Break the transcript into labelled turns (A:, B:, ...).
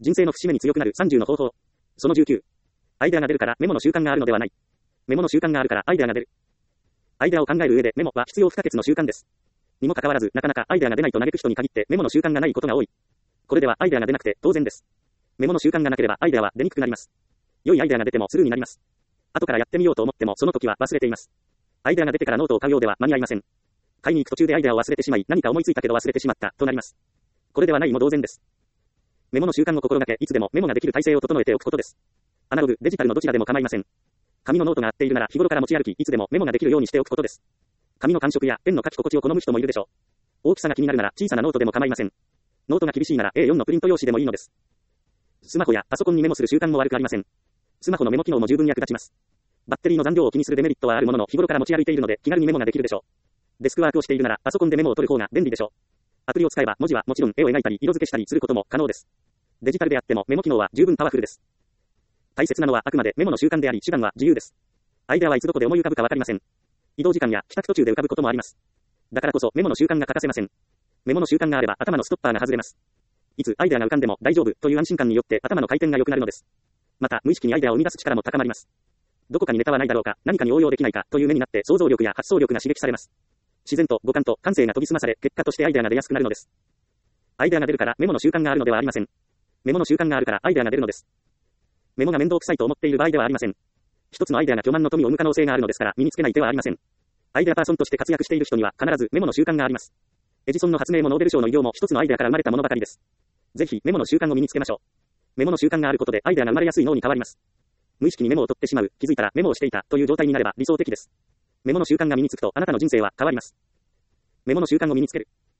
A: 人生の節目に強くなる30の方法。その19。アイデアが出るからメモの習慣があるのではない。メモの習慣があるからアイデアが出る。アイデアを考える上でメモは必要不可欠の習慣です。にもかかわらず、なかなかアイデアが出ないと嘆く人に限ってメモの習慣がないことが多い。これではアイデアが出なくて当然です。メモの習慣がなければアイデアは出にくくなります。良いアイデアが出てもスルーになります。後からやってみようと思ってもその時は忘れています。アイデアが出てからノートを買うようでは間に合いません。買いに行く途中でアイデアを忘れてしまい、何か思いついたけど忘れてしまったとなります。これではないも同然です。メモの習慣を心がけ、いつでもメモができる体制を整えておくことです。アナログ、デジタルのどちらでも構いません。紙のノートが合っているなら日頃から持ち歩き、いつでもメモができるようにしておくことです。紙の感触やペンの書き心地を好む人もいるでしょう。大きさが気になるなら小さなノートでも構いません。ノートが厳しいなら A4 のプリント用紙でもいいのです。スマホやパソコンにメモする習慣も悪くありません。スマホのメモ機能も十分役立ちます。バッテリーの残量を気にするデメリットはあるものの日頃から持ち歩いているので気軽にメモができるでしょう。デスクワークをしているならパソコンでメモを取る方が便利でしょう。アプリを使えば文字はもちろん絵を描いたり色付けしたりすることも可能です。デジタルであってもメモ機能は十分パワフルです。大切なのはあくまでメモの習慣であり手段は自由です。アイデアはいつどこで思い浮かぶかわかりません。移動時間や帰宅途中で浮かぶこともあります。だからこそメモの習慣が欠かせません。メモの習慣があれば頭のストッパーが外れます。いつアイデアが浮かんでも大丈夫という安心感によって頭の回転が良くなるのです。また無意識にアイデアを生み出す力も高まります。どこかにネタはないだろうか、何かに応用できないかという目になって想像力や発想力が刺激されます。自然と五感と感性が研ぎ澄まされ、結果としてアイデアが出やすくなるのです。アイデアが出るからメモの習慣があるのではありません。メモの習慣があるからアイデアが出るのです。メモが面倒くさいと思っている場合ではありません。一つのアイデアが巨万の富を生む可能性があるのですから身につけない手はありません。アイデアパーソンとして活躍している人には必ずメモの習慣があります。エジソンの発明もノーベル賞の偉業も一つのアイデアから生まれたものばかりです。ぜひメモの習慣を身につけましょう。メモの習慣があることでアイデアが生まれやすい脳に変わります。無意識にメモを取ってしまう、気づいたらメモをしていたという状態になれば理想的です。メモの習慣が身につくとあなたの人生は変わります。メモの習慣を身につける。